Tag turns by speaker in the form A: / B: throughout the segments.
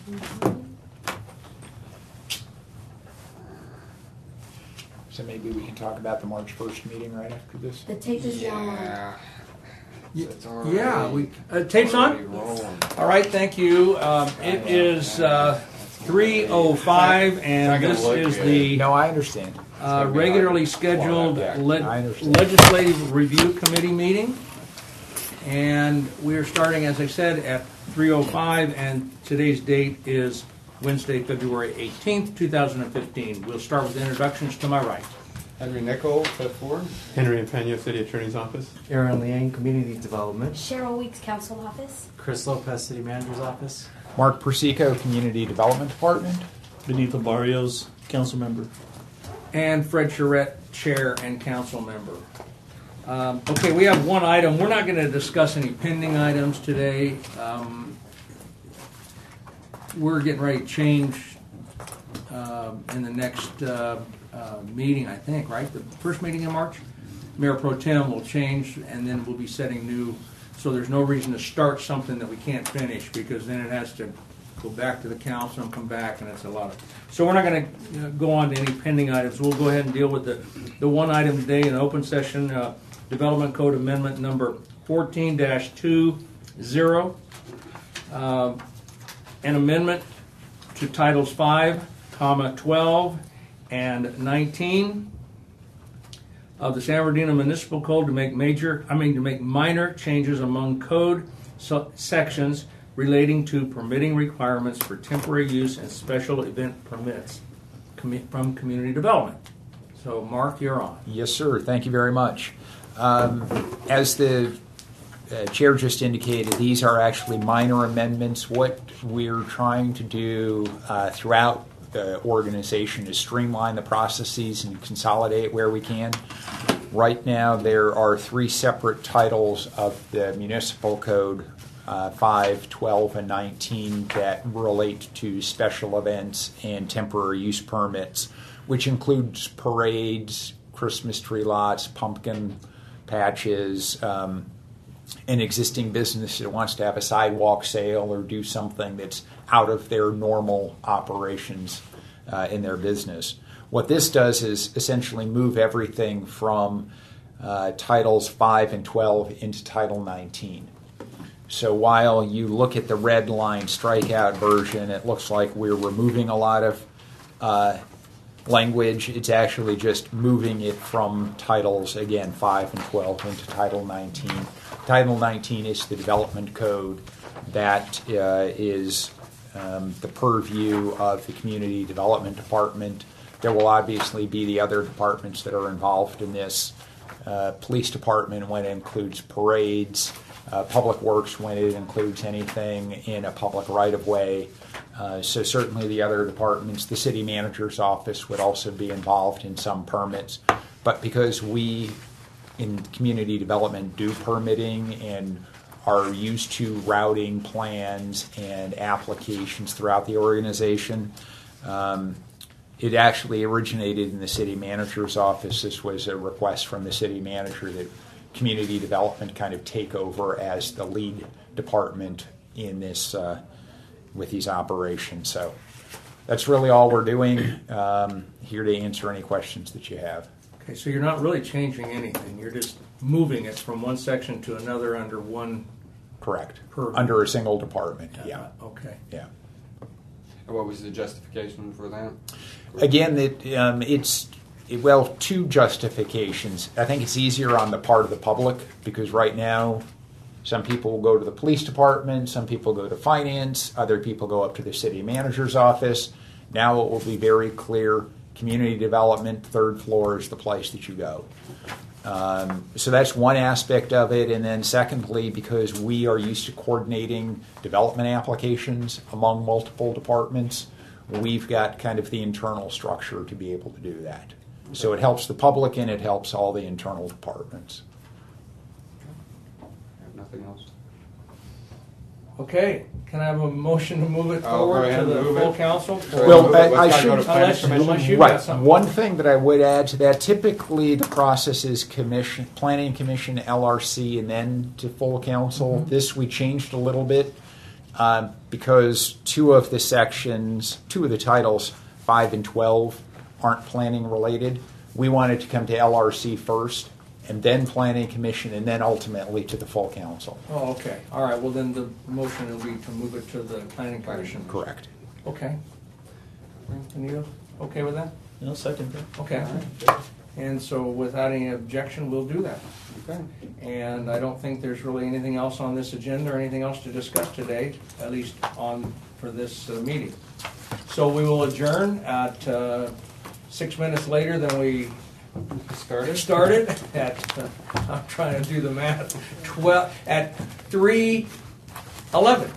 A: So maybe we can talk about the March 1st meeting right after this?
B: The tape is now on.
C: Tape's on? All right, thank you. It is 3:05, and this is the
A: No, I understand.
C: regularly scheduled Legislative Review Committee meeting. And we're starting, as I said, at 3:05, and today's date is Wednesday, February 18th, 2015. We'll start with introductions to my right.
D: Henry Nichol, Fifth Ward.
E: Henry Impena, City Attorney's Office.
F: Aaron Liang, Community Development.
B: Cheryl Weeks, Council Office.
F: Chris Lopez, City Manager's Office.
A: Mark Persico, Community Development Department.
G: Benito Barrios, Council Member.
C: And Fred Charette, Chair and Council Member. Okay, we have one item. We're not going to discuss any pending items today. We're getting ready to change in the next meeting, I think, right? The first meeting in March? Mayor Pro Tem will change, and then we'll be setting new. So there's no reason to start something that we can't finish, because then it has to go back to the council and come back, and it's a lot of. So we're not going to go on to any pending items. We'll go ahead and deal with the one item today in open session, Development Code Amendment number 14-20. An amendment to Titles 5, 12, and 19 of the San Bernardino Municipal Code to make minor changes among code sections relating to permitting requirements for temporary use and special event permits from community development. So, Mark, you're on.
A: Yes, sir. Thank you very much. As the Chair just indicated, these are actually minor amendments. What we're trying to do throughout the organization is streamline the processes and consolidate where we can. Right now, there are 3 separate titles of the Municipal Code, 5, 12, and 19, that relate to special events and temporary use permits, which includes parades, Christmas tree lots, pumpkin patches, an existing business that wants to have a sidewalk sale or do something that's out of their normal operations in their business. What this does is essentially move everything from Titles 5 and 12 into Title 19. So while you look at the red line strikeout version, it looks like we're removing a lot of language. It's actually just moving it from Titles, again, 5 and 12 into Title 19. Title 19 is the development code that is the purview of the Community Development Department. There will obviously be the other departments that are involved in this. Police Department when it includes parades, Public Works when it includes anything in a public right-of-way. So certainly the other departments, the City Manager's Office would also be involved in some permits. But because we in community development do permitting and are used to routing plans and applications throughout the organization, it actually originated in the City Manager's Office. This was a request from the City Manager that community development kind of take over as the lead department in this with these operations. So that's really all we're doing. Here to answer any questions that you have.
C: Okay, so you're not really changing anything. You're just moving it from one section to another under one.
A: Correct.
C: Purview.
A: Under a single department. Yeah.
C: Okay.
A: Yeah.
D: And what was the justification for that?
A: Again, it's 2 justifications. I think it's easier on the part of the public because right now some people will go to the police department, some people go to finance, other people go up to the City Manager's Office. Now it will be very clear, community development, 3rd floor is the place that you go. So that's one aspect of it. And then secondly, because we are used to coordinating development applications among multiple departments, we've got kind of the internal structure to be able to do that. So it helps the public and it helps all the internal departments.
D: Nothing else.
C: Okay, can I have a motion to move it forward to the full council?
A: Well, I should.
C: Unless you
A: Right.
C: got something.
A: One thing that I would add to that: typically the process is Planning Commission, LRC, and then to full council.
C: Mm-hmm.
A: This we changed a little bit because two of the titles, 5 and 12, aren't planning related, we wanted to come to LRC first, and then Planning Commission, and then ultimately to the full council.
C: Oh, okay. All right, well then the motion will be to move it to the planning commission.
A: Correct.
C: Okay. Anita, okay with that?
G: No, second that.
C: Okay. And so without any objection, we'll do that.
D: Okay.
C: And I don't think there's really anything else on this agenda or anything else to discuss today, at least for this meeting. So we will adjourn at 6 minutes later than we started at, I'm trying to do the math, at 3:11.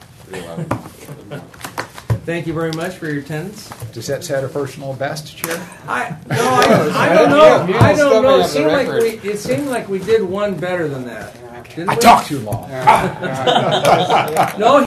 C: Thank you very much for your attendance.
A: Does that set a personal best, Chair?
C: I don't know.
D: You
C: I don't
D: still
C: know.
D: may
C: It
D: have the
C: seemed like
D: record.
C: it seemed like we did one better than that. Didn't
A: I
C: we?
A: talked too long.
C: No,